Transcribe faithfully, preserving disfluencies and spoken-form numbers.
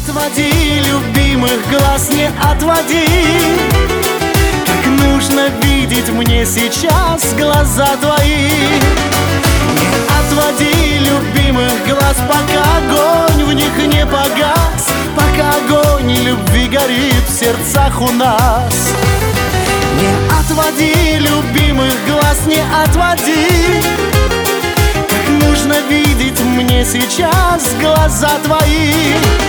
отводи, любимых глаз не отводи. Как нужно видеть мне сейчас глаза твои. Не отводи, любимых глаз, пока огонь в них не погас, пока огонь любви горит в сердцах у нас. Не отводи, любимых глаз, не отводи. Как нужно видеть мне сейчас глаза твои.